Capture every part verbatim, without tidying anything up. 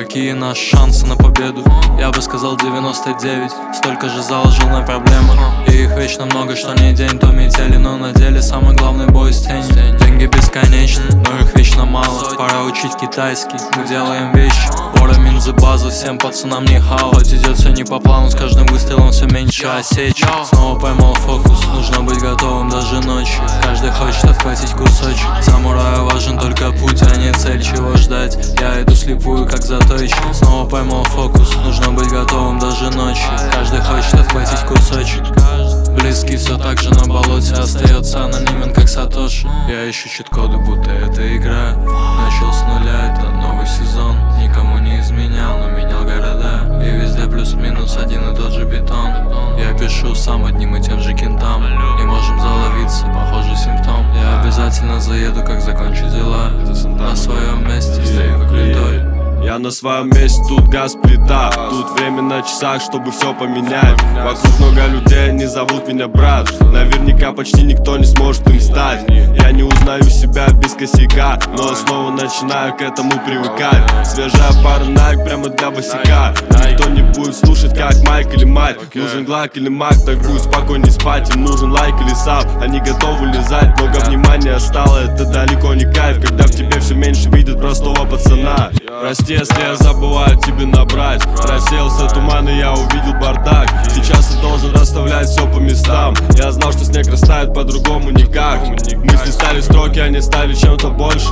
Какие наши шансы на победу? Я бы сказал девяносто девять. Столько же заложил на проблемы, и их вечно много, что не день, то метели. Но на деле самый главный бой с тенью. Деньги бесконечны, но их вечно мало. Пора учить китайский, мы делаем вещи. Пора минзы базу, всем пацанам не хао. Хоть идет все не по плану, с каждым выстрелом все меньше осечек. Снова поймал фокус, нужно быть готовым даже ночью. Каждый хочет отхватить кусочек. Самураю важен только путь, а не цель. Чего ждать? Я иду слепую, как затойчик. Снова поймал фокус, нужно быть готовым даже ночью. Каждый хочет отхватить кусочек. Близкий все так же на болоте, остается анонимен, как Сатоши. Я ищу чит-коды, будто это игра. Начал с нуля, это новый сезон. Никому не изменял, но менял города. И везде плюс-минус один и тот же бетон. Я пишу сам одним и тем же кентам. Не можем заловиться, похожий симптом. Я обязательно заеду, как закончу дела. На своем месте стою как литой. Я на своем месте, тут газ плита. Тут время на часах, чтобы все поменять. Вокруг много людей, они зовут меня брат. Наверняка почти никто не сможет им стать. Я не узнаю себя без косяка, но снова начинаю к этому привыкать. Свежая пара Nike прямо для босика. Никто не будет слушать, как Майк или мать. Нужен глак или мак, так будет спокойней спать. Им нужен лайк или саб, они готовы лизать. Много внимания стало, это далеко не кайф. Когда в тебе все меньше видят простого пацана. Прости, если я забываю тебе набрать. Рассеялся туман, и я увидел бардак. Сейчас я должен расставлять все по местам. Я знал, что снег растает по-другому никак. Мысли стали строки, они стали чем-то больше.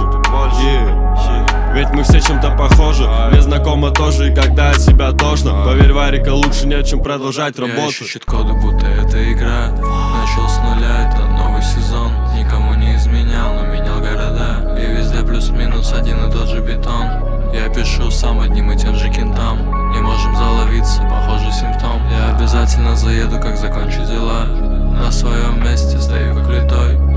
yeah. Ведь мы все чем-то похожи. Мне знакомо тоже, и когда от себя тошно. Поверь, Варика, лучше не о чем продолжать работу. Я ищу чит-коды, будто это игра. Начал с нуля, это новый сезон. Никому не изменял, но менял города. И везде плюс-минус один и тот же бетон. Я пишу сам одним и тем же кентам. Не можем заловиться, похожий симптом. Я обязательно заеду, как закончу дела. На своем месте стою как литой.